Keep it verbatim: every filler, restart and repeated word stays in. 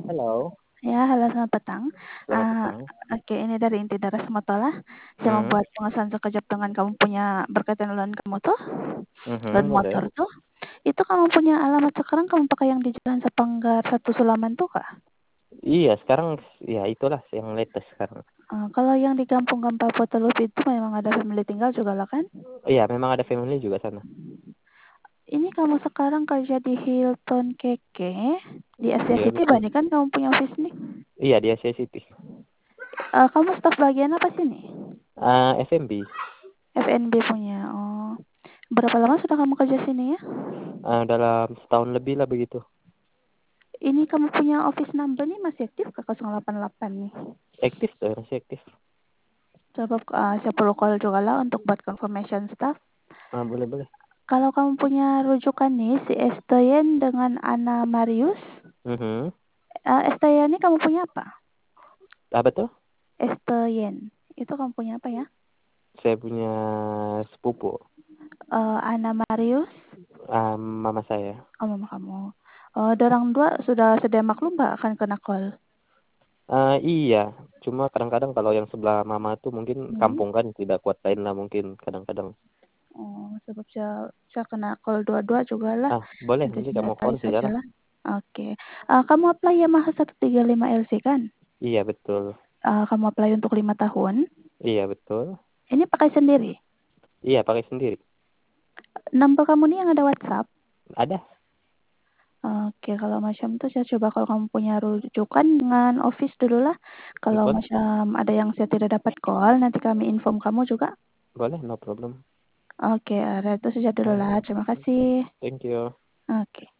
Halo. Ya, halo selamat petang. Selamat Eee, petang. oke ini dari inti Daras Motola, saya Mmm. membuat pengesahan sekejap dengan kamu punya berkaitan dengan kamu tuh, dan Mhm, boleh. motor tuh. Itu kamu punya alamat sekarang kamu pakai yang di Jalan Sapanggar satu Sulaman tuh kah? Iya sekarang ya itulah yang latest sekarang. Eee, kalau yang di Kampung Gempal Potelup itu memang ada family tinggal jugalah kan? Iya memang ada family juga sana. Ini kamu sekarang kerja di Hilton KK, di Asia Iya City betul. berarti kan kamu punya office nih? Iya di Asia City. Eee, kamu staf bagian apa sini? Eee, F&B. F&B punya, oh. Berapa lama sudah kamu kerja sini ya? Eee, dalam setahun lebih lah begitu. Ini kamu punya office number nih masih aktif kah nol delapan delapan nih? Aktif tuh, masih aktif. Coba, eee, saya perlu call jugalah untuk buat confirmation staff. Ah, boleh boleh. Kalau kamu punya rujukan nih si Esteyen dengan Ana Marius. Mhm. Eee, Esteyen ini kamu punya apa? Apa tuh? Esteyen, itu kamu punya apa ya? Saya punya sepupu. Eee, Ana Marius? Mmm, mama saya. Oh mama kamu. Oh dorang dua sudah sedia maklum Mbak akan kena call? Eee, iya, cuma kadang-kadang kalau yang sebelah mama tuh mungkin Hmm. kampung kan tidak kuat lain lah mungkin kadang-kadang. Oh sebab saya saya kena call dua-dua jugalah, Ah, boleh nanti nanti saya kamu call tanya sajalah. sajalah. Oke, eee, kamu apply Yamaha seratus tiga puluh lima L C kan? Iya betul. Eee, kamu apply untuk lima tahun. Iya betul. Ini pakai sendiri? Iya pakai sendiri. Nomor kamu nih yang ada WhatsApp? Ada. Oke kalau macam itu saya coba kalau kamu punya rujukan dengan office dululah, kalau Boleh. macam ada yang saya tidak dapat call nanti kami inform kamu juga. Boleh, no problem. Oke, alright itu saja Alright. dululah terima kasih. Thank you. Oke.